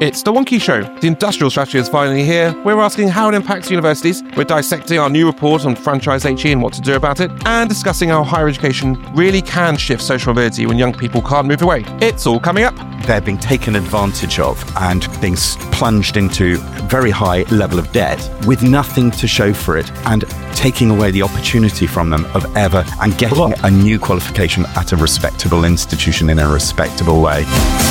It's The Wonky Show. The industrial strategy is finally here. We're asking how it impacts universities. We're dissecting our new report on franchise HE and what to do about it, and discussing how higher education really can shift social mobility when young people can't move away. It's all coming up. They're being taken advantage of and being plunged into a very high level of debt with nothing to show for it, and taking away the opportunity from them of ever and getting a new qualification at a respectable institution in a respectable way.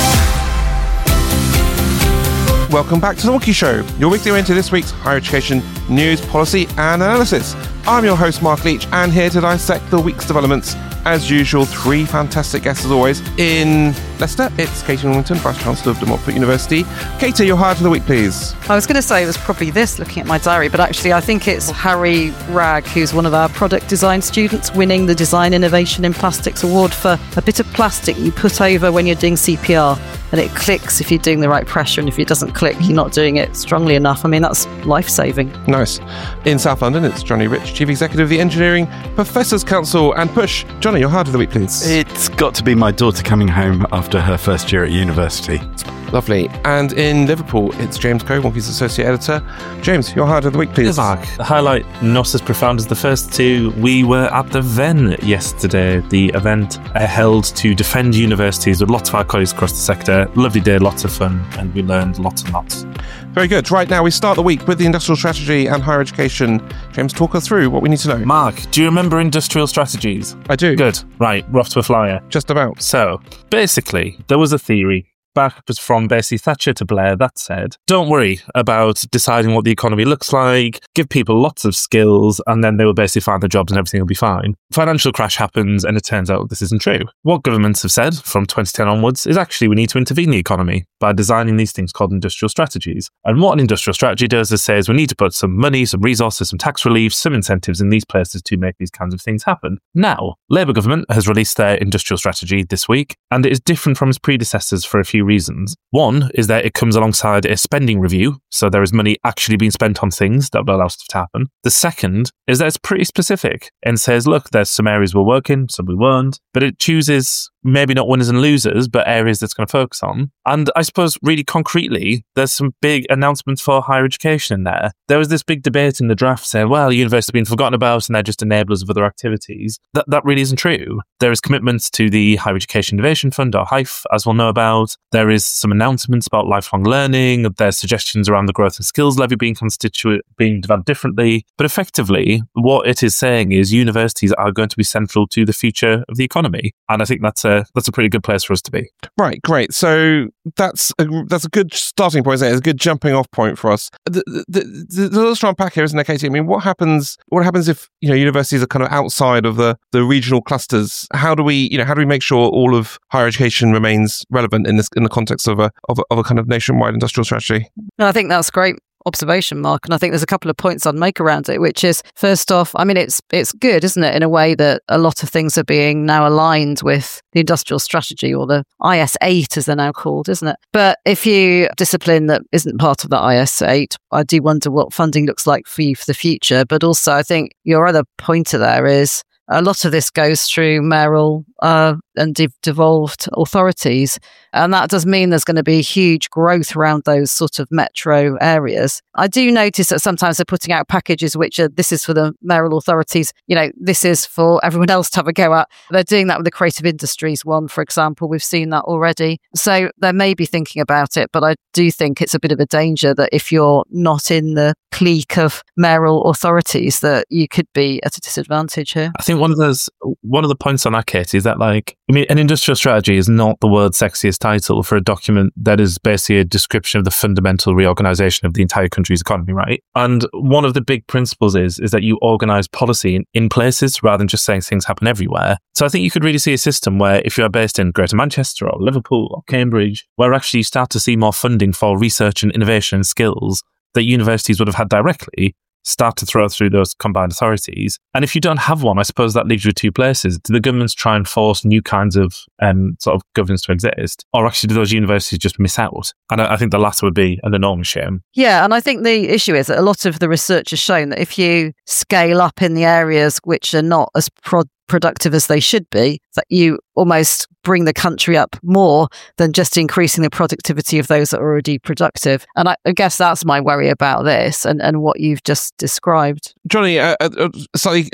Welcome back to The Wonky Show, your weekly way into this week's higher education news, policy and analysis. I'm your host, Mark Leach, and here to dissect the week's developments. As usual, three fantastic guests as always. In Leicester, it's Katie Norrington, Vice Chancellor of De Montfort University. Katie, your hire for the week, please. I was going to say it was probably this, looking at my diary, but actually I think it's Harry Ragg, who's one of our product design students, winning the Design Innovation in Plastics Award for a bit of plastic you put over when you're doing CPR, and it clicks if you're doing the right pressure, and if it doesn't click, you're not doing it strongly enough. I mean, that's life-saving. Nice. In South London, it's Johnny Rich, Chief Executive of the Engineering Professors Council and Push. Johnny, your hire for the week, please. It's got to be my daughter coming home after her first year at university. Lovely. And in Liverpool, it's James Coe, Wonky's Associate Editor. James, your hire of the week, please. Yes, Mark. The highlight, not as profound as the first two. We were at the VEN yesterday, the event held to defend universities with lots of our colleagues across the sector. Lovely day, lots of fun, and we learned lots and lots. Very good. Right now, we start the week with the industrial strategy and higher education. James, talk us through what we need to know. Mark, do you remember industrial strategies? I do. Good. Right, we're off to a flyer. Just about. So, basically, there was a theory back from basically Thatcher to Blair that said, don't worry about deciding what the economy looks like, give people lots of skills, and then they will basically find the jobs and everything will be fine. Financial crash happens, and it turns out this isn't true. What governments have said from 2010 onwards is actually we need to intervene the economy by designing these things called industrial strategies. And what an industrial strategy does is says we need to put some money, some resources, some tax relief, some incentives in these places to make these kinds of things happen. Now, Labour government has released their industrial strategy this week, and it is different from its predecessors for a few reasons. One is that it comes alongside a spending review, so there is money actually being spent on things that will allow stuff to happen. The second is that it's pretty specific and says, look, there's some areas we're working, some we won't, but it chooses maybe not winners and losers, but areas that's going to focus on. And I suppose really concretely, there's some big announcements for higher education in there. There was this big debate in the draft saying, well, universities have been forgotten about and they're just enablers of other activities. That really isn't true. There is commitments to the Higher Education Innovation Fund, or HIFE, as we'll know about. There is some announcements about lifelong learning. There's suggestions around the growth and skills levy being developed differently. But effectively, what it is saying is universities are going to be central to the future of the economy. And I think that's a pretty good place for us to be. Right, great. So that's a good starting point, isn't it? It's a good jumping off point for us. The little strong pack here, isn't there, Katie? I mean, what happens if universities are kind of outside of the regional clusters? How do we make sure all of higher education remains relevant in the context of a kind of nationwide industrial strategy? No, I think that's great observation, Mark, and I think there's a couple of points I'd make around it, which is, first off, I mean, it's good, isn't it, in a way that a lot of things are being now aligned with the industrial strategy, or the IS8 as they're now called, isn't it? But if you discipline that isn't part of the IS8, I do wonder what funding looks like for you for the future. But also, I think your other pointer there is a lot of this goes through mayoral and devolved authorities. And that does mean there's going to be huge growth around those sort of metro areas. I do notice that sometimes they're putting out packages which are, this is for the mayoral authorities, this is for everyone else to have a go at. They're doing that with the creative industries one, for example. We've seen that already. So they may be thinking about it, but I do think it's a bit of a danger that if you're not in the clique of mayoral authorities, that you could be at a disadvantage here. I think one of the points on that, Kate, is that an industrial strategy is not the world's sexiest title for a document that is basically a description of the fundamental reorganization of the entire country's economy, right? And one of the big principles is that you organize policy in places rather than just saying things happen everywhere. So I think you could really see a system where if you are based in Greater Manchester or Liverpool or Cambridge, where actually you start to see more funding for research and innovation and skills that universities would have had directly, start to throw through those combined authorities. And if you don't have one, I suppose that leaves you with two places. Do the governments try and force new kinds of sort of governance to exist? Or actually do those universities just miss out? And I think the latter would be an enormous shame. Yeah, and I think the issue is that a lot of the research has shown that if you scale up in the areas which are not as productive as they should be, that you almost bring the country up more than just increasing the productivity of those that are already productive. And I guess that's my worry about this and what you've just described. Johnny, slightly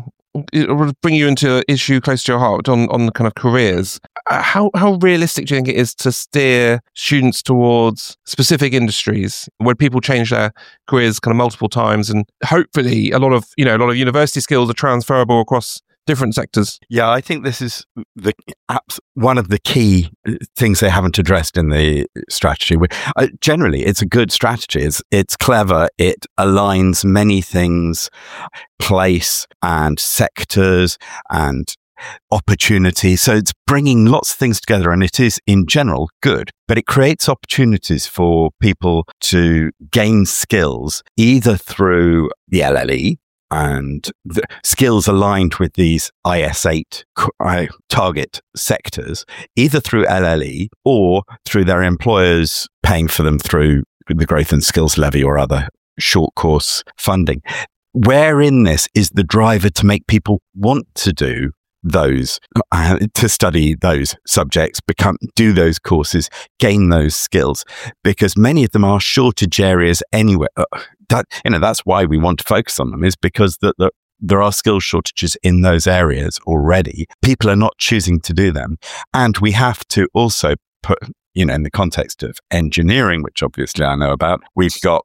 bring you into an issue close to your heart on the kind of careers. How realistic do you think it is to steer students towards specific industries where people change their careers kind of multiple times, and hopefully a lot of university skills are transferable across different sectors? Yeah, I think this is one of the key things they haven't addressed in the strategy. Generally, it's a good strategy. It's clever. It aligns many things, place and sectors and opportunity. So it's bringing lots of things together, and it is in general good, but it creates opportunities for people to gain skills either through the LLE and the skills aligned with these IS8 target sectors, either through LLE or through their employers paying for them through the Growth and Skills Levy or other short course funding. Where in this is the driver to make people want to do those, to study those subjects, do those courses, gain those skills, because many of them are shortage areas anyway. That's why we want to focus on them, is because there are skill shortages in those areas already. People are not choosing to do them. And we have to also put, in the context of engineering, which obviously I know about, we've got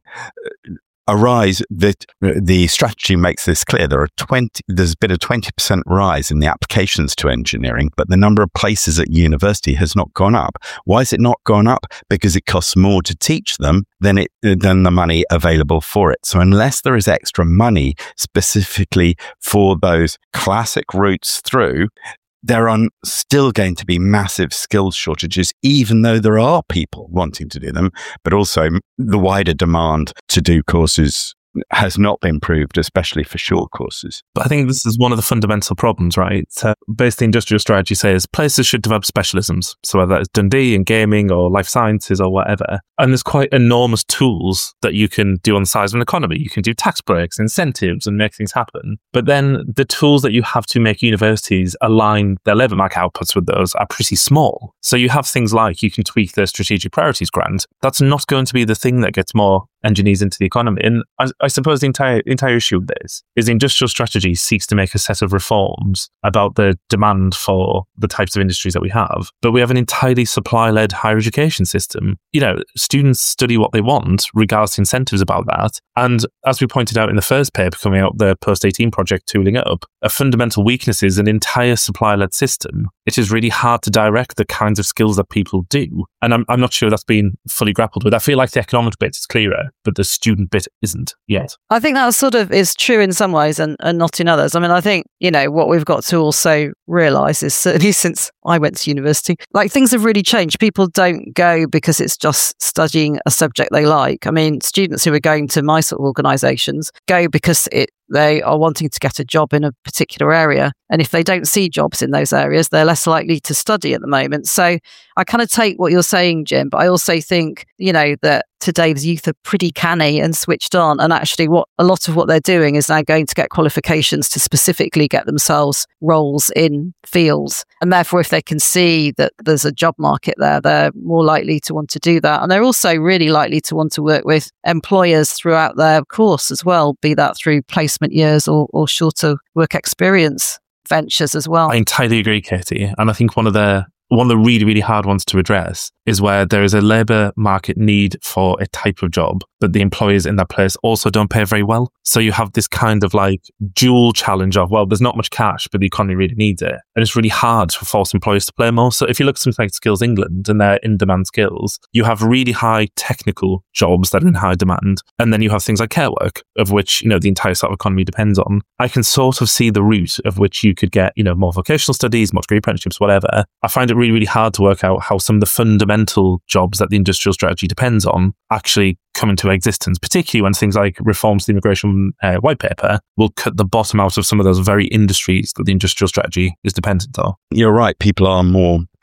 a rise that the strategy makes this clear. There's been a 20% rise in the applications to engineering, but the number of places at university has not gone up. Why has it not gone up? Because it costs more to teach them than the money available for it. So unless there is extra money specifically for those classic routes through, there are still going to be massive skills shortages, even though there are people wanting to do them, but also the wider demand to do courses has not been proved, especially for short courses. But I think this is one of the fundamental problems, right? So basically, industrial strategy says places should develop specialisms. So whether that's Dundee in gaming or life sciences or whatever. And there's quite enormous tools that you can do on the size of an economy. You can do tax breaks, incentives, and make things happen. But then the tools that you have to make universities align their labour market outputs with those are pretty small. So you have things like you can tweak the strategic priorities grant. That's not going to be the thing that gets more engineers into the economy. And I suppose the entire issue of this is the industrial strategy seeks to make a set of reforms about the demand for the types of industries that we have. But we have an entirely supply-led higher education system. Students study what they want, regardless of incentives about that. And as we pointed out in the first paper coming out, the Post-18 project Tooling Up, a fundamental weakness is an entire supply-led system. It is really hard to direct the kinds of skills that people do. And I'm not sure that's been fully grappled with. I feel like the economic bit is clearer, but the student bit isn't yet. I think that sort of is true in some ways and not in others. I mean, I think, what we've got to also realise is, certainly since I went to university, like things have really changed. People don't go because it's just studying a subject they like. I mean, students who are going to my sort of organisations go because they are wanting to get a job in a particular area. And if they don't see jobs in those areas, they're less likely to study at the moment. So I kind of take what you're saying, Jim, but I also think, that today's youth are pretty canny and switched on. And actually a lot of what they're doing is now going to get qualifications to specifically get themselves roles in fields. And therefore, if they can see that there's a job market there, they're more likely to want to do that. And they're also really likely to want to work with employers throughout their course as well, be that through placement years or shorter work experience ventures as well. I entirely agree, Katie. And I think one of the really, really hard ones to address is where there is a labour market need for a type of job, but the employers in that place also don't pay very well. So you have this kind of like dual challenge of, well, there's not much cash, but the economy really needs it. And it's really hard to force employers to play more. So if you look at something like Skills England and their in-demand skills, you have really high technical jobs that are in high demand. And then you have things like care work, of which, the entire sort of economy depends on. I can sort of see the route of which you could get, more vocational studies, more degree apprenticeships, whatever. I find it really, really hard to work out how some of the fundamental jobs that the industrial strategy depends on actually come into existence, particularly when things like reforms to the immigration white paper will cut the bottom out of some of those very industries that the industrial strategy is dependent on. You're right. People are more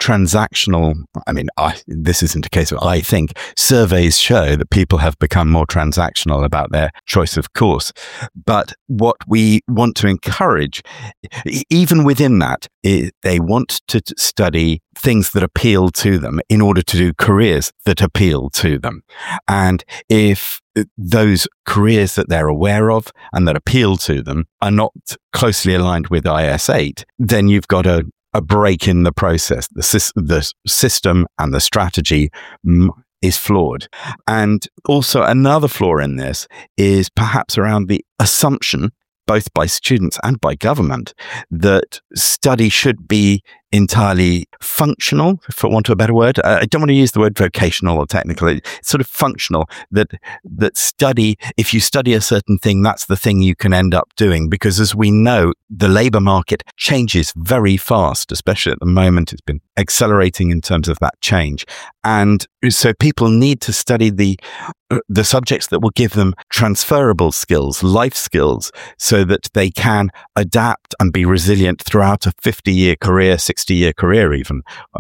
transactional. I mean, this isn't a case of I think. Surveys show that people have become more transactional about their choice of course. But what we want to encourage, even within that, is they want to study things that appeal to them in order to do careers that appeal to them. And if those careers that they're aware of and that appeal to them are not closely aligned with IS8, then you've got a break in the process. The system and the strategy is flawed. And also another flaw in this is perhaps around the assumption, both by students and by government, that study should be entirely functional, for want of a better word. I don't want to use the word vocational or technical. It's sort of functional, that study, if you study a certain thing, that's the thing you can end up doing. Because as we know, the labour market changes very fast, especially at the moment. It's been accelerating in terms of that change. And so people need to study the subjects that will give them transferable skills, life skills, so that they can adapt and be resilient throughout a 50-year career, 60-year career even,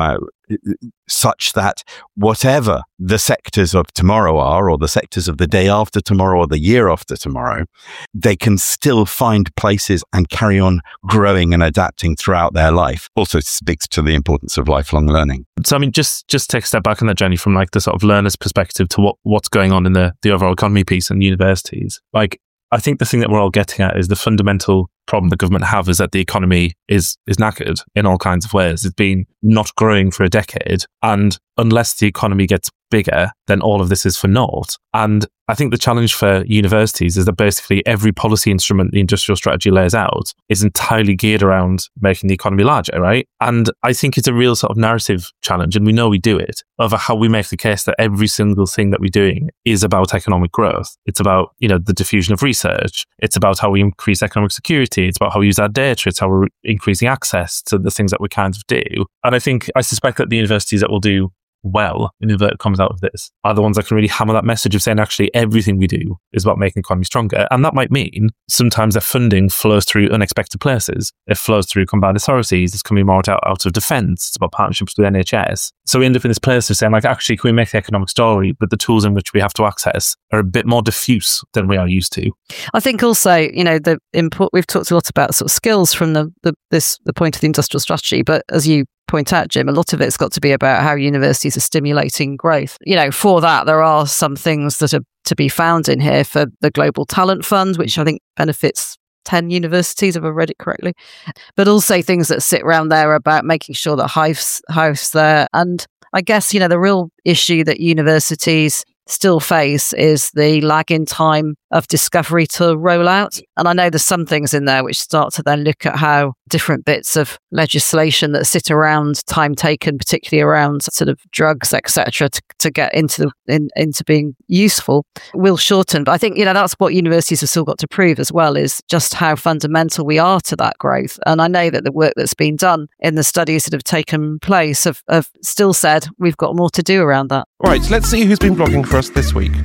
such that whatever the sectors of tomorrow are, or the sectors of the day after tomorrow or the year after tomorrow, they can still find places and carry on growing and adapting throughout their life. Also speaks to the importance of lifelong learning. So, I mean, just take a step back on that journey from like the sort of learner's perspective to what's going on in the overall economy piece and universities. Like, I think the thing that we're all getting at is the fundamental problem the government have is that the economy is knackered in all kinds of ways. It's been not growing for a decade. And unless the economy gets bigger, then all of this is for naught. And I think the challenge for universities is that basically every policy instrument the industrial strategy lays out is entirely geared around making the economy larger, right? And I think it's a real sort of narrative challenge, and we know we do it, over how we make the case that every single thing that we're doing is about economic growth. It's about, the diffusion of research. It's about how we increase economic security. It's about how we use our data. It's how we're increasing access to the things that we kind of do. And I suspect that the universities that will do well, in inverted commas, out of this are the ones that can really hammer that message of saying actually everything we do is about making the economy stronger. And that might mean sometimes their funding flows through unexpected places. It flows through combined authorities. It's coming more out of defence. It's about partnerships with NHS. So we end up in this place of saying, like, actually, can we make the economic story, but the tools in which we have to access are a bit more diffuse than we are used to. I think also, the input, we've talked a lot about sort of skills from the point of the industrial strategy, but as you point out, Jim, a lot of it's got to be about how universities are stimulating growth. For that, there are some things that are to be found in here for the Global Talent Fund, which I think benefits 10 universities, if I've read it correctly, but also things that sit around there about making sure that Hive's there. And I guess, the real issue that universities still face is the lag in time of discovery to roll out. And I know there's some things in there which start to then look at how different bits of legislation that sit around time taken, particularly around sort of drugs, etc., to get into being useful, will shorten. But I think, that's what universities have still got to prove as well, is just how fundamental we are to that growth. And I know that the work that's been done in the studies that have taken place have still said we've got more to do around that. Right, let's see who's been blogging for us this week.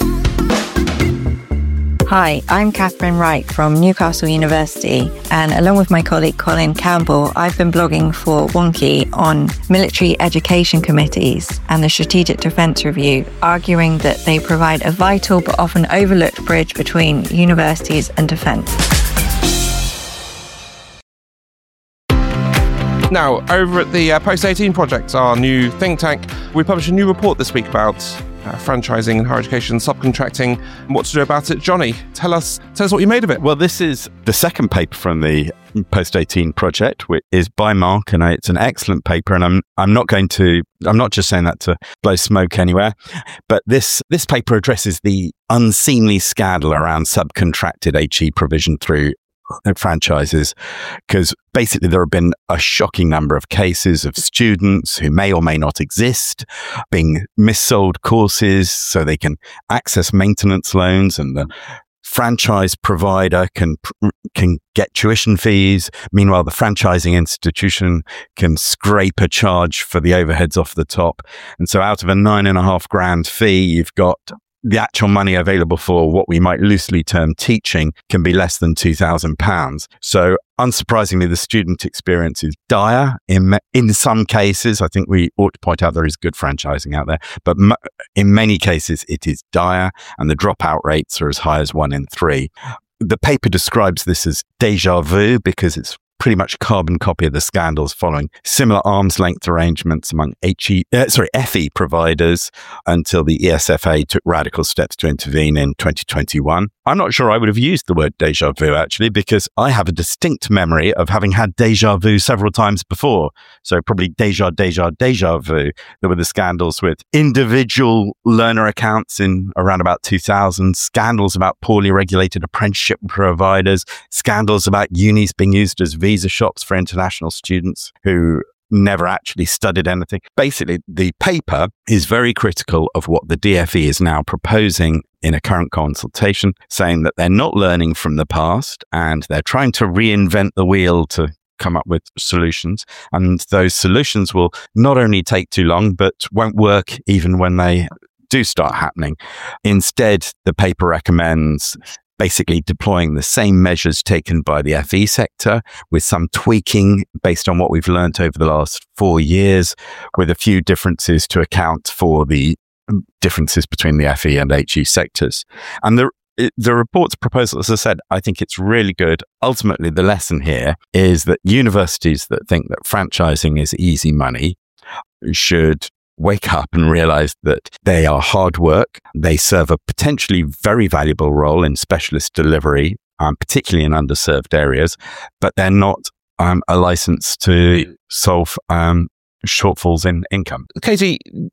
Hi, I'm Catherine Wright from Newcastle University, and along with my colleague Colin Campbell, I've been blogging for Wonky on military education committees and the Strategic Defence Review, arguing that they provide a vital but often overlooked bridge between universities and defence. Now, over at the Post-18 Project, our new think tank, we published a new report this week about franchising and higher education, subcontracting, and what to do about it. Johnny, tell us what you made of it. Well, this is the second paper from the Post-18 Project, which is by Mark, and it's an excellent paper. And I'm not just saying that to blow smoke anywhere, but this paper addresses the unseemly scandal around subcontracted HE provision through franchises, because basically there have been a shocking number of cases of students who may or may not exist being missold courses so they can access maintenance loans, and the franchise provider can get tuition fees. Meanwhile, the franchising institution can scrape a charge for the overheads off the top. And so out of a $9,500 fee, you've got the actual money available for what we might loosely term teaching can be less than £2,000. So unsurprisingly, the student experience is dire. In some cases, I think we ought to point out there is good franchising out there, but in many cases it is dire, and the dropout rates are as high as 1 in 3. The paper describes this as déjà vu because it's pretty much a carbon copy of the scandals following similar arm's length arrangements among FE providers until the ESFA took radical steps to intervene in 2021. I'm not sure I would have used the word déjà vu, actually, because I have a distinct memory of having had déjà vu several times before. So probably déjà vu. There were the scandals with individual learner accounts in around about 2000, scandals about poorly regulated apprenticeship providers, scandals about unis being used as visa shops for international students who never actually studied anything. Basically, the paper is very critical of what the DFE is now proposing in a current consultation, saying that they're not learning from the past and they're trying to reinvent the wheel to come up with solutions. And those solutions will not only take too long, but won't work even when they do start happening. Instead, the paper recommends basically deploying the same measures taken by the FE sector with some tweaking based on what we've learnt over the last 4 years, with a few differences to account for the differences between the FE and HE sectors. And the report's proposal, as I said, I think it's really good. Ultimately, the lesson here is that universities that think that franchising is easy money should wake up and realize that they are hard work. They serve a potentially very valuable role in specialist delivery, particularly in underserved areas, but they're not a license to solve shortfalls in income. Katie,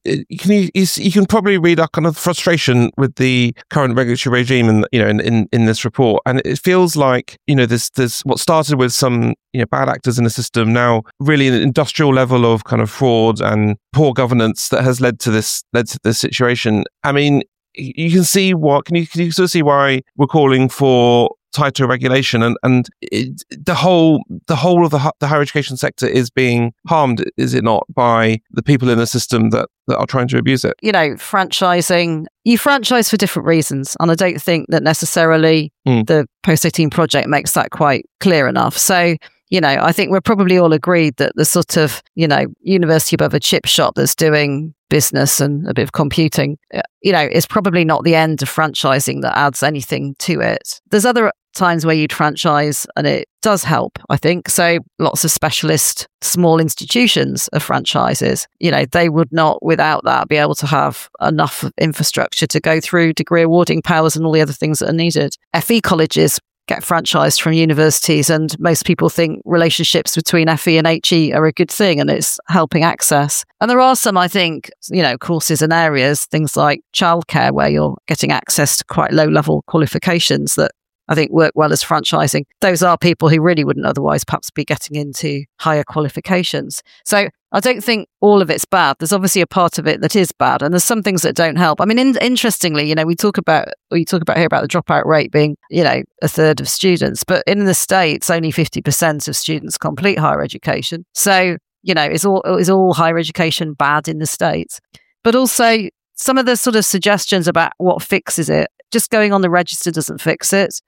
you can probably read our kind of frustration with the current regulatory regime in this report, and it feels like there's what started with some bad actors in the system, now really an industrial level of kind of fraud and poor governance that has led to this situation. I mean, you can see can you sort of see why we're calling for tighter regulation, and the whole of the higher education sector is being harmed, is it not, by the people in the system that are trying to abuse it? Franchising, you franchise for different reasons, and I don't think that necessarily the Post-18 project makes that quite clear enough. So I think we're probably all agreed that the sort of, university above a chip shop that's doing business and a bit of computing, is probably not the end of franchising that adds anything to it. There's other times where you'd franchise and it does help, I think. So lots of specialist small institutions of franchises, they would not without that be able to have enough infrastructure to go through degree awarding powers and all the other things that are needed. FE colleges get franchised from universities, and most people think relationships between FE and HE are a good thing and it's helping access. And there are some, I think, courses and areas, things like childcare, where you're getting access to quite low level qualifications that I think work well as franchising. Those are people who really wouldn't otherwise perhaps be getting into higher qualifications. So I don't think all of it's bad. There's obviously a part of it that is bad, and there's some things that don't help. I mean, interestingly, we talk about here about the dropout rate being, a third of students, but in the States, only 50% of students complete higher education. So, is all higher education bad in the States? But also some of the sort of suggestions about what fixes it, just going on the register doesn't fix it.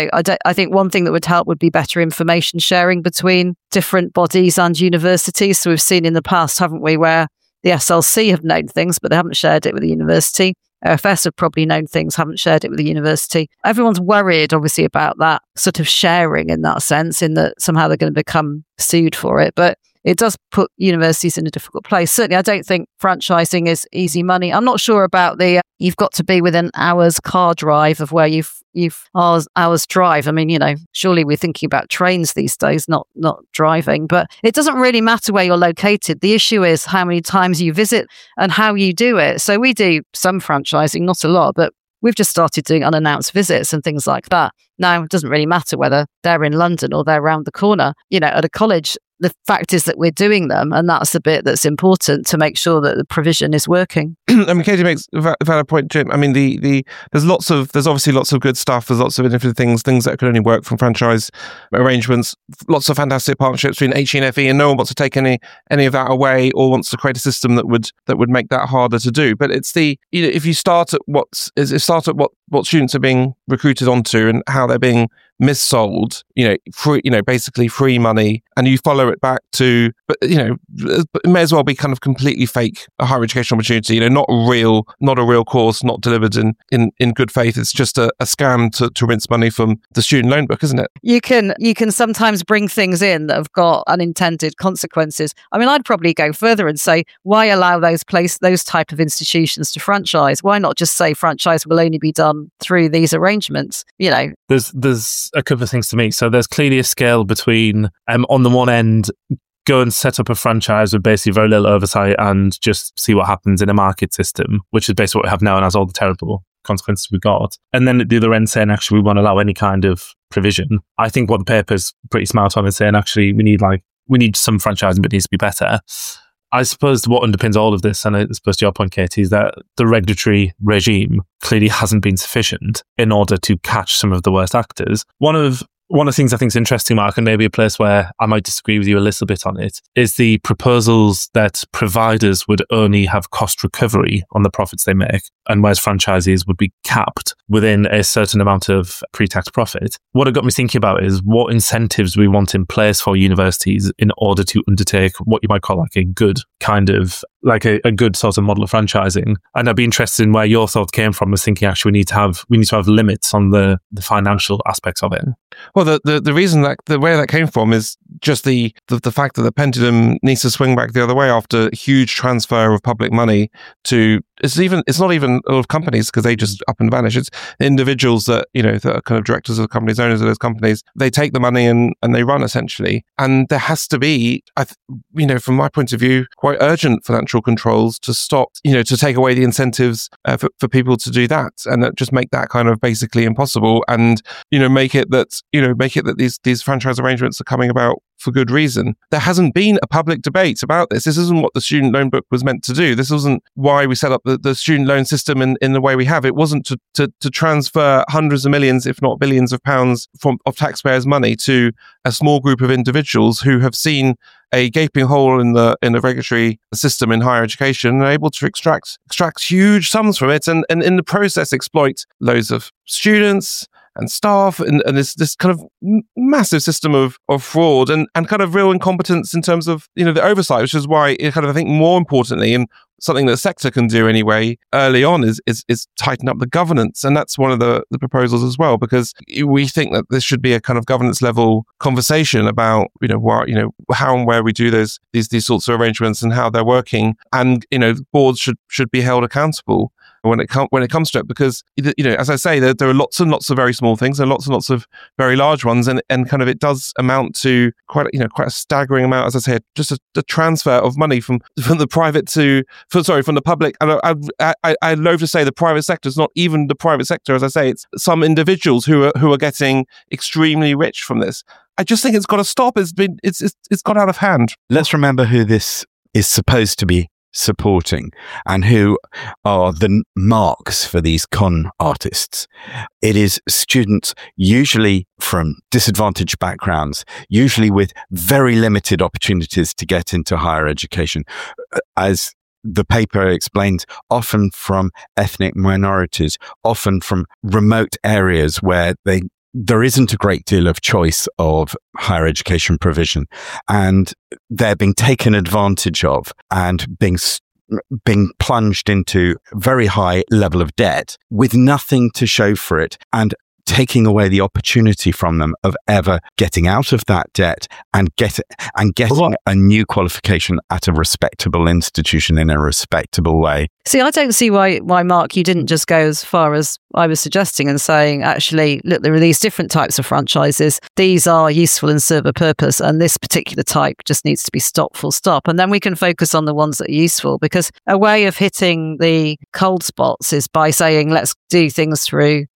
I think one thing that would help would be better information sharing between different bodies and universities. So we've seen in the past, haven't we, where the SLC have known things, but they haven't shared it with the university. OFS have probably known things, haven't shared it with the university. Everyone's worried, obviously, about that sort of sharing in that sense, in that somehow they're going to become sued for it. But it does put universities in a difficult place. Certainly, I don't think franchising is easy money. I'm not sure about you've got to be within hours car drive of where you've hours drive. I mean, surely we're thinking about trains these days, not driving. But it doesn't really matter where you're located. The issue is how many times you visit and how you do it. So we do some franchising, not a lot, but we've just started doing unannounced visits and things like that. Now, it doesn't really matter whether they're in London or they're around the corner. At a college, the fact is that we're doing them, and that's the bit that's important to make sure that the provision is working. I mean, Katie makes a valid point, Jim. I mean, there's obviously lots of good stuff. There's lots of different things that could only work from franchise arrangements. Lots of fantastic partnerships between HE and FE, and no one wants to take any of that away or wants to create a system that would make that harder to do. But it's if you start at what students are being recruited onto and how they're being missold, free, basically free money, and you follow it back to, but it may as well be kind of completely fake a higher education opportunity, not a real course, not delivered in good faith. It's just a scam to rinse money from the student loan book, isn't it? You can sometimes bring things in that have got unintended consequences. I mean, I'd probably go further and say, why allow those type of institutions to franchise? Why not just say franchise will only be done through these arrangements? There's a couple of things to me. So there's clearly a scale between, on the one end, go and set up a franchise with basically very little oversight and just see what happens in a market system, which is basically what we have now and has all the terrible consequences we got. And then at the other end saying, actually, we won't allow any kind of provision. I think what the paper's pretty smart on is saying, actually, we need some franchising, but it needs to be better. I suppose what underpins all of this, and I suppose to your point, Katie, is that the regulatory regime clearly hasn't been sufficient in order to catch some of the worst actors. One of the things I think is interesting, Mark, and maybe a place where I might disagree with you a little bit on it, is the proposals that providers would only have cost recovery on the profits they make, and whereas franchisees would be capped within a certain amount of pre-tax profit. What it got me thinking about is what incentives we want in place for universities in order to undertake what you might call like a good kind of, like a good sort of model of franchising. And I'd be interested in where your thought came from, was thinking actually we need to have limits on the financial aspects of it. Well, the reason that the way that came from is just the fact that the pendulum needs to swing back the other way after huge transfer of public money to it's not even a lot of companies, because they just up and vanish. It's individuals that that are kind of directors of companies, owners of those companies. They take the money and they run essentially. And there has to be, from my point of view, quite urgent financial controls to stop, to take away the incentives for people to do that, and just make that kind of basically impossible, and make it that these franchise arrangements are coming about for good reason. There hasn't been a public debate about this. This isn't what the student loan book was meant to do. This wasn't why we set up the student loan system in the way we have. It wasn't to transfer hundreds of millions, if not billions of pounds of taxpayers' money to a small group of individuals who have seen a gaping hole in the regulatory system in higher education and are able to extract huge sums from it, and in the process exploit loads of students and staff, and this kind of massive system of fraud and kind of real incompetence in terms of the oversight, which is why it kind of, I think, more importantly, and something that the sector can do anyway early on is tighten up the governance. And that's one of the proposals as well, because we think that this should be a kind of governance level conversation about how and where we do these sorts of arrangements and how they're working, and boards should be held accountable when it comes to it, because as I say, there are lots and lots of very small things and lots of very large ones, and kind of it does amount to quite a staggering amount, as I said, just a transfer of money from the private from the public. And I loathe to say the private sector is not even the private sector. As I say, it's some individuals who are getting extremely rich from this. I just think it's got to stop. It's got out of hand. Let's remember who this is supposed to be supporting and who are the marks for these con artists. It is students usually from disadvantaged backgrounds, usually with very limited opportunities to get into higher education. As the paper explains, often from ethnic minorities, often from remote areas where there isn't a great deal of choice of higher education provision, and they're being taken advantage of and being plunged into very high level of debt with nothing to show for it, and taking away the opportunity from them of ever getting out of that debt and getting a new qualification at a respectable institution in a respectable way. See, I don't see why, Mark, you didn't just go as far as I was suggesting and saying, actually, look, there are these different types of franchises. These are useful and serve a purpose, and this particular type just needs to be stopped, full stop. And then we can focus on the ones that are useful, because a way of hitting the cold spots is by saying, let's do things through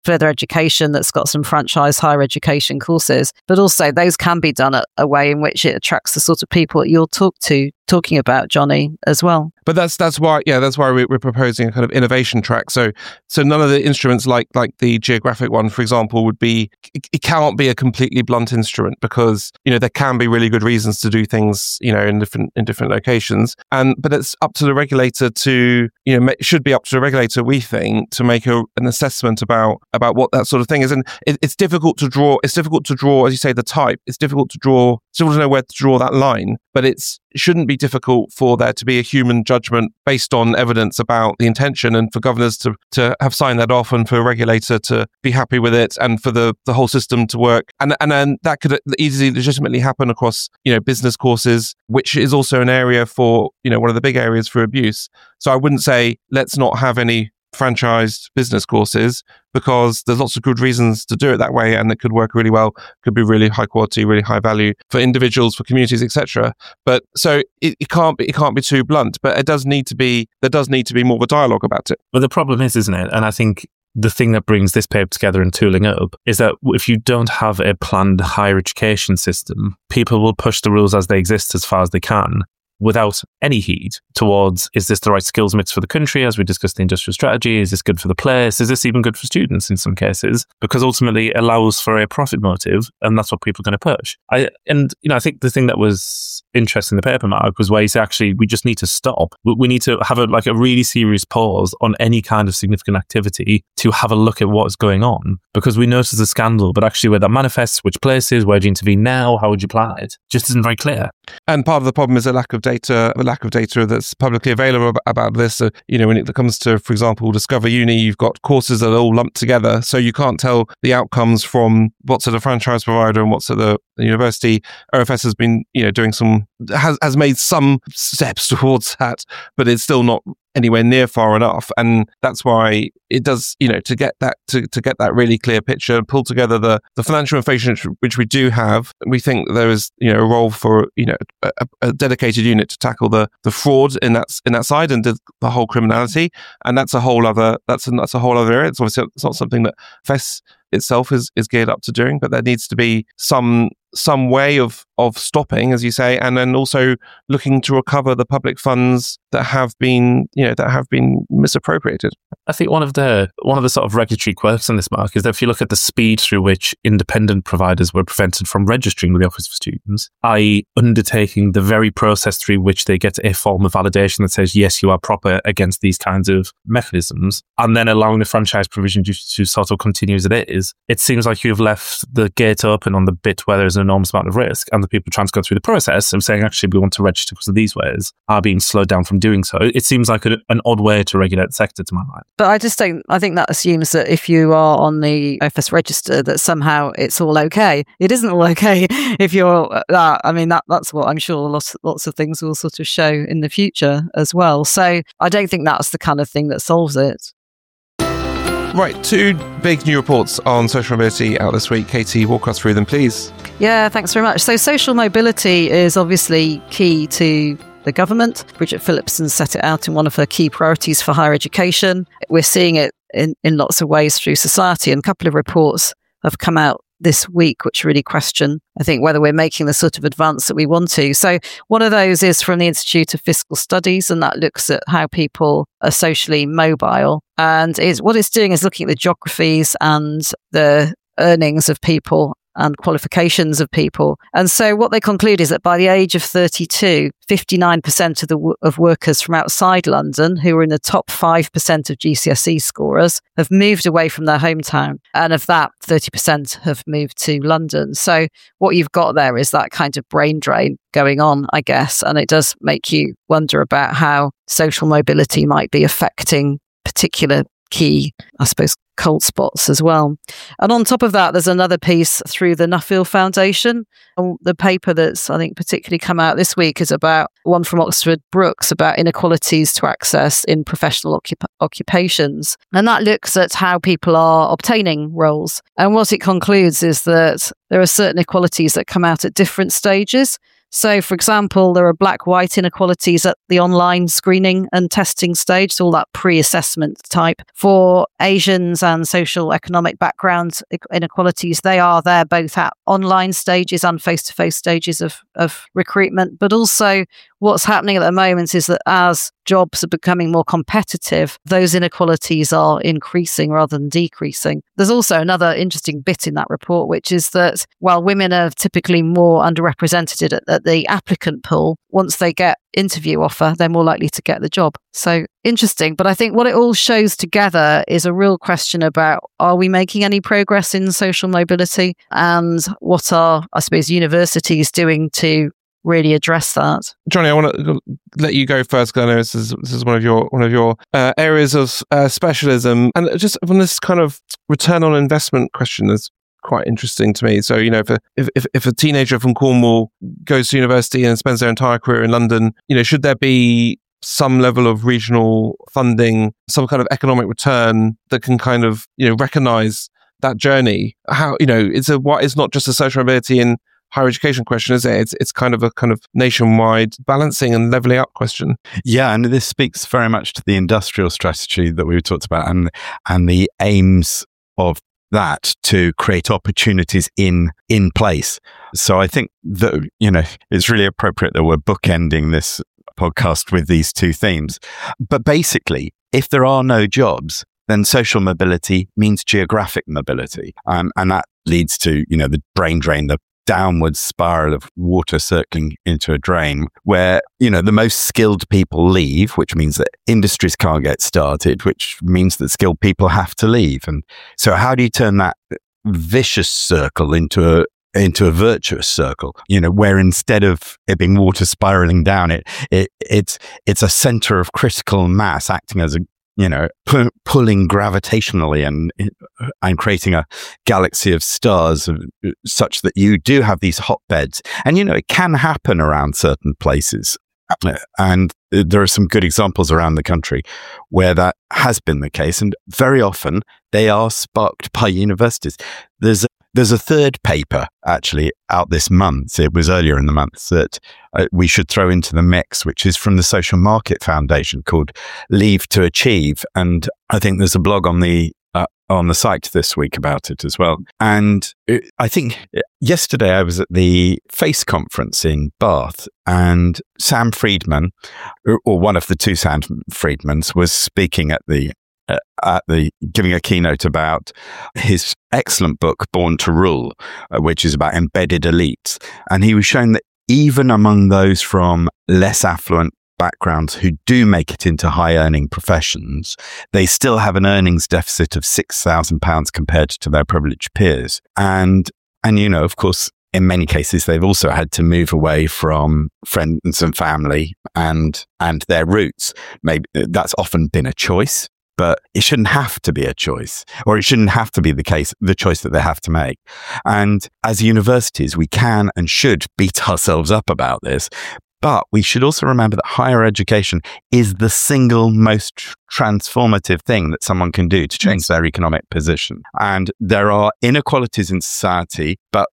further education that's got some franchise higher education courses, but also those can be done at a way in which it attracts the sort of people that you'll talking about, Johnny, as well. But that's why we're proposing a kind of innovation track. So none of the instruments like the geographic one, for example, would be, it can't be a completely blunt instrument, because there can be really good reasons to do things in different locations. But it's up to the regulator to should be up to the regulator, we think, to make an assessment about what that sort of thing is. And it's difficult to draw. It's difficult to draw, as you say, the type. It's difficult to draw. It's difficult to know where to draw that line. But it shouldn't be difficult for there to be a human judgment based on evidence about the intention, and for governors to have signed that off, and for a regulator to be happy with it, and for the whole system to work. And then that could easily legitimately happen across business courses, which is also an area for one of the big areas for abuse. So I wouldn't say let's not have any franchised business courses, because there's lots of good reasons to do it that way, and it could work really well, could be really high quality, really high value for individuals, for communities, etc. But so it can't be too blunt, but there does need to be more of a dialogue about it. But the problem is, isn't it? And I think the thing that brings this paper together and Tooling Up is that if you don't have a planned higher education system, people will push the rules as they exist as far as they can, without any heed towards, is this the right skills mix for the country, as we discussed the industrial strategy? Is this good for the place? Is this even good for students in some cases? Because ultimately it allows for a profit motive, and that's what people are going to push. I think the thing that was interesting in the paper, Mark, was where you say, actually, we just need to stop. We need to have a really serious pause on any kind of significant activity to have a look at what is going on, because we notice a scandal, but actually where that manifests, which places, where do you intervene now, how would you plan it, just isn't very clear. And part of the problem is a lack of data that's publicly available about this. When it comes to, for example, Discover Uni, you've got courses that are all lumped together, so you can't tell the outcomes from what's at a franchise provider and what's at the university. OFS has been, has made some steps towards that, but it's still not anywhere near far enough. And that's why it does, to get that really clear picture, pull together the financial information which we do have. We think there is, a role for, a dedicated unit to tackle the fraud in that side, and the whole criminality. And that's a whole other area. It's obviously it's not something that FES itself is geared up to doing, but there needs to be some way of stopping, as you say, and then also looking to recover the public funds that have been misappropriated. I think one of the sort of regulatory quirks in this, Mark, is that if you look at the speed through which independent providers were prevented from registering with the Office for Students, i.e. undertaking the very process through which they get a form of validation that says, yes, you are proper against these kinds of mechanisms, and then allowing the franchise provision to sort of continue as it is, it seems like you've left the gate open on the bit where there's an enormous amount of risk, and the people trying to go through the process of saying, actually, we want to register because of these ways, are being slowed down from doing so. It seems like an odd way to regulate the sector, to my mind. But I think that assumes that if you are on the OFS register, that somehow it's all okay. It isn't all okay if you're that. I mean, that's what I'm sure lots of things will sort of show in the future as well. So I don't think that's the kind of thing that solves it. Right, 2 big new reports on social mobility out this week. Katie, walk us through them, please. Yeah, thanks very much. So social mobility is obviously key to the government. Bridget Phillipson set it out in one of her key priorities for higher education. We're seeing it in lots of ways through society, and a couple of reports have come out this week which really question, I think, whether we're making the sort of advance that we want to. So one of those is from the Institute of Fiscal Studies, and that looks at how people are socially mobile. And what it's doing is looking at the geographies and the earnings of people and qualifications of people. And so what they conclude is that by the age of 32, 59% of workers from outside London, who are in the top 5% of GCSE scorers, have moved away from their hometown. And of that, 30% have moved to London. So what you've got there is that kind of brain drain going on, I guess. And it does make you wonder about how social mobility might be affecting particular key, I suppose, cold spots as well. And on top of that, there's another piece through the Nuffield Foundation. The paper that's, I think, particularly come out this week is about one from Oxford Brookes about inequalities to access in professional occupations. And that looks at how people are obtaining roles. And what it concludes is that there are certain inequalities that come out at different stages. So, for example, there are black-white inequalities at the online screening and testing stage, so all that pre-assessment type. For Asians and social economic background inequalities, they are there both at online stages and face-to-face stages of recruitment. But also what's happening at the moment is that as jobs are becoming more competitive, those inequalities are increasing rather than decreasing. There's also another interesting bit in that report, which is that while women are typically more underrepresented at the applicant pool, once they get interview offer, they're more likely to get the job. So interesting. But I think what it all shows together is a real question about, are we making any progress in social mobility? And what are, I suppose, universities doing to really address that? Johnny, I want to let you go first because I know this is one of your areas of specialism, and just on this kind of return on investment question is quite interesting to me. So, if a teenager from Cornwall goes to university and spends their entire career in London, should there be some level of regional funding, some kind of economic return that can kind of recognise that journey? How it's not just a social mobility in higher education question, is it? It's kind of a nationwide balancing and levelling up question. Yeah, and this speaks very much to the industrial strategy that we talked about and the aims of that to create opportunities in place. So I think that, it's really appropriate that we're bookending this podcast with these two themes. But basically, if there are no jobs, then social mobility means geographic mobility. And that leads to, the brain drain, the downward spiral of water circling into a drain where, the most skilled people leave, which means that industries can't get started, which means that skilled people have to leave. And so how do you turn that vicious circle into a virtuous circle, where instead of it being water spiraling down, it's a center of critical mass acting as a pulling gravitationally and creating a galaxy of stars such that you do have these hotbeds. And, it can happen around certain places. And there are some good examples around the country where that has been the case. And very often they are sparked by universities. There's a third paper actually out this month. It was earlier in the month that we should throw into the mix, which is from the Social Market Foundation called Leave to Achieve. And I think there's a blog on the site this week about it as well. And I think yesterday I was at the FACE conference in Bath, and Sam Friedman, or one of the two Sam Friedmans, was speaking at the giving a keynote about his excellent book, Born to Rule, which is about embedded elites. And he was showing that even among those from less affluent backgrounds who do make it into high earning professions, they still have an earnings deficit of £6,000 compared to their privileged peers. And of course, in many cases, they've also had to move away from friends and family and their roots. Maybe that's often been a choice, but it shouldn't have to be a choice, or it shouldn't have to be the choice that they have to make. And as universities, we can and should beat ourselves up about this. But we should also remember that higher education is the single most transformative thing that someone can do to change their economic position. And there are inequalities in society, but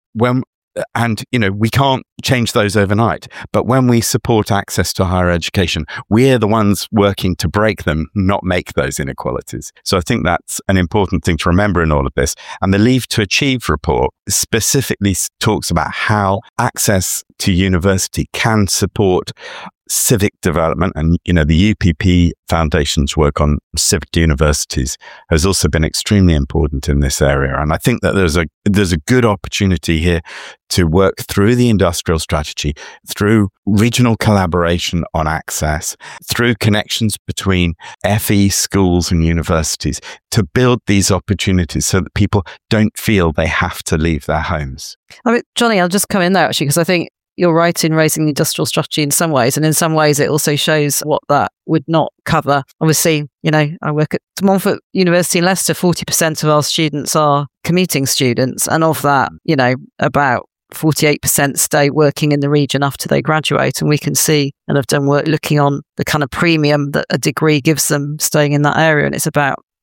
we can't change those overnight. But when we support access to higher education, we're the ones working to break them, not make those inequalities. So I think that's an important thing to remember in all of this. And the Leave to Achieve report specifically talks about how access to university can support civic development. And, the UPP Foundation's work on civic universities has also been extremely important in this area. And I think that there's a good opportunity here to work through the industrial strategy, through regional collaboration on access, through connections between FE schools and universities to build these opportunities so that people don't feel they have to leave their homes. Johnny, I'll just come in there actually, because I think you're right in raising the industrial strategy in some ways, and in some ways it also shows what that would not cover. Obviously, I work at Montfort University in Leicester. 40% of our students are commuting students, and of that, about 48% stay working in the region after they graduate. And we can see, and have done work looking on the kind of premium that a degree gives them staying in that area, and it's about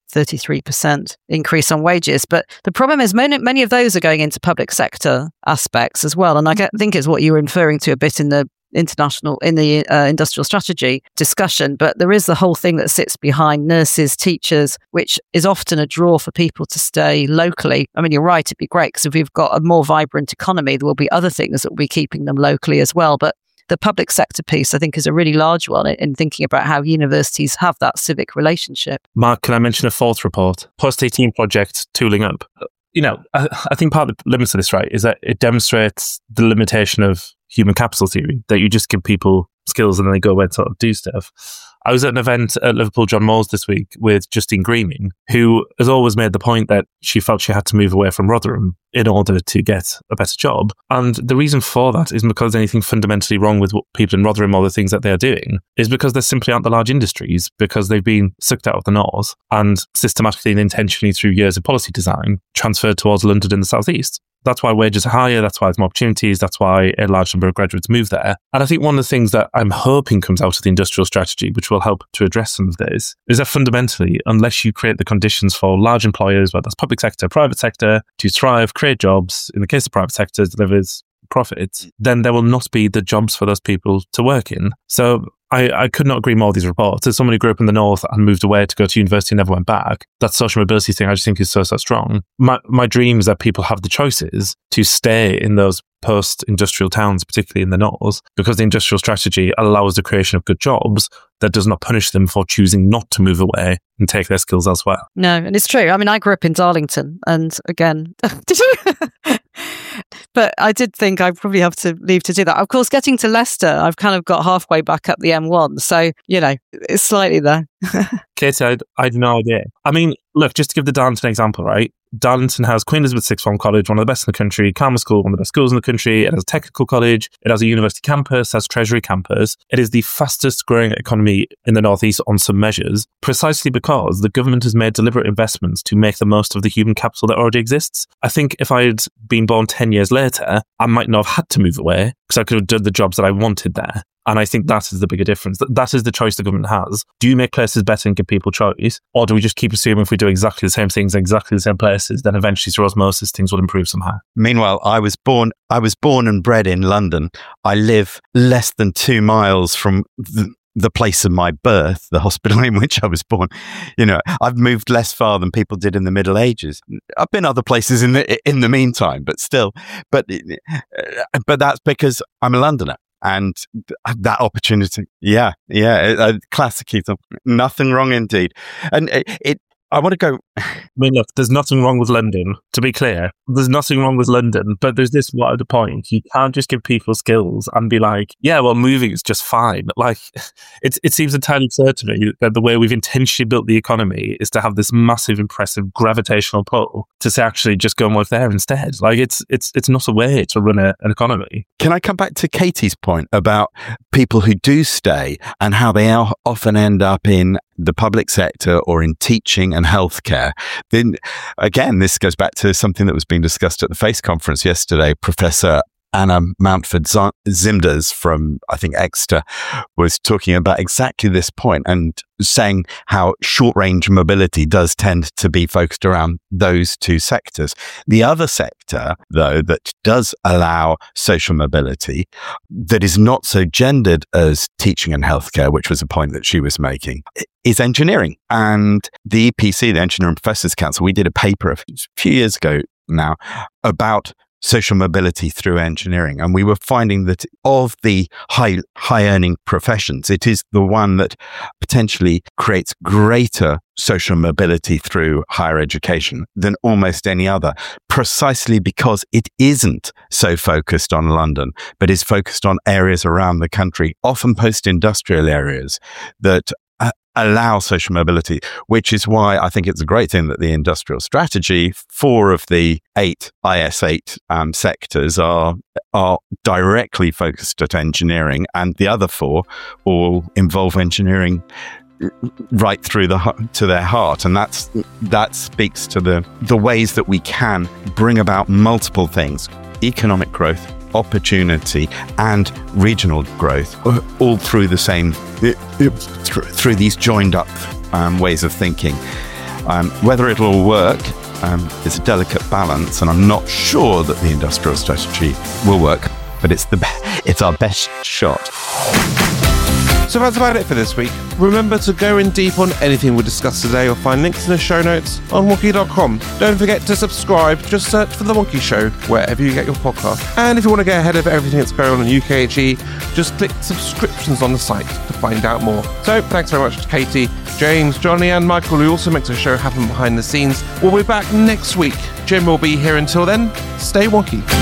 33% increase on wages. But the problem is many of those are going into public sector aspects as well. And I think it's what you were referring to a bit in the industrial strategy discussion, but there is the whole thing that sits behind nurses, teachers, which is often a draw for people to stay locally. I mean, you're right, it'd be great because if we've got a more vibrant economy, there will be other things that will be keeping them locally as well. But the public sector piece, I think, is a really large one in thinking about how universities have that civic relationship. Mark, can I mention a fourth report? Post-18 project tooling up. You know, I think part of the limits of this, right, is that it demonstrates the limitation of human capital theory, that you just give people skills and then they go away and sort of do stuff. I was at an event at Liverpool John Moores this week with Justine Greening, who has always made the point that she felt she had to move away from Rotherham in order to get a better job. And the reason for that isn't because there's anything fundamentally wrong with what people in Rotherham or the things that they're doing, is because there simply aren't the large industries, because they've been sucked out of the north and systematically and intentionally through years of policy design transferred towards London in the southeast. That's why wages are higher, that's why there's more opportunities, that's why a large number of graduates move there. And I think one of the things that I'm hoping comes out of the industrial strategy, which will help to address some of this, is that fundamentally, unless you create the conditions for large employers, whether that's public sector, private sector, to thrive, create jobs, in the case of private sector, delivers profits, then there will not be the jobs for those people to work in. So I could not agree more with these reports. As someone who grew up in the north and moved away to go to university and never went back, that social mobility thing I just think is so strong. My dream is that people have the choices to stay in those post-industrial towns, particularly in the north, because the industrial strategy allows the creation of good jobs that does not punish them for choosing not to move away and take their skills elsewhere. No, and it's true. I mean, I grew up in Darlington, and again, but I did think I probably have to leave to do that. Of course, getting to Leicester, I've kind of got halfway back up the M1. So, you know, it's slightly there. Katie, I had no idea. I mean, look, just to give the Darlington example, right? Darlington has Queen Elizabeth Sixth Form College, one of the best in the country, Carmel School, one of the best schools in the country. It has a technical college. It has a university campus, has Treasury campus. It is the fastest growing economy in the Northeast on some measures, precisely because the government has made deliberate investments to make the most of the human capital that already exists. I think if I had been born 10 years later, I might not have had to move away because I could have done the jobs that I wanted there. And I think that is the bigger difference. That is the choice the government has. Do you make places better and give people choice? Or do we just keep assuming if we do exactly the same things in exactly the same places, then eventually through osmosis, things will improve somehow? Meanwhile, I was born and bred in London. I live less than 2 miles from the place of my birth, the hospital in which I was born. You know, I've moved less far than people did in the Middle Ages. I've been other places in the meantime, but still. But that's because I'm a Londoner. And that opportunity, classic Ethan. Nothing wrong indeed. And I want to go. I mean, look, there's nothing wrong with London. To be clear, there's nothing wrong with London. But there's this wider point. You can't just give people skills and be like, yeah, well, moving is just fine. Like, it seems entirely clear to me that the way we've intentionally built the economy is to have this massive, impressive gravitational pull to say, actually, just go and work there instead. Like, it's not a way to run an economy. Can I come back to Katie's point about people who do stay and how they often end up in the public sector or in teaching and healthcare? Then again, this goes back to something that was being discussed at the FACE conference yesterday. Professor Anna Mountford Zimders from, I think, Exeter was talking about exactly this point and saying how short-range mobility does tend to be focused around those two sectors. The other sector, though, that does allow social mobility, that is not so gendered as teaching and healthcare, which was a point that she was making, is engineering. And the EPC, the Engineering Professors Council, we did a paper a few years ago now about social mobility through engineering. And we were finding that of the high earning professions, it is the one that potentially creates greater social mobility through higher education than almost any other, precisely because it isn't so focused on London, but is focused on areas around the country, often post-industrial areas that allow social mobility, which is why I think it's a great thing that the industrial strategy, 4 of the 8 IS8 sectors are directly focused at engineering, and the other 4 all involve engineering right through to their heart. And that speaks to the ways that we can bring about multiple things: economic growth, opportunity, and regional growth, all through the same, through these joined up ways of thinking. Whether it'll all work is a delicate balance, and I'm not sure that the industrial strategy will work, but it's our best shot. So that's about it for this week. Remember to go in deep on anything we discussed today, or find links in the show notes on Wonkhe.com. Don't forget to subscribe. Just search for The Wonkhe Show wherever you get your podcast. And if you want to get ahead of everything that's going on in UKHE, just click subscriptions on the site to find out more. So thanks very much to Katie, James, Johnny and Michael, who also makes the show happen behind the scenes. We'll be back next week. Jim will be here until then. Stay wonky.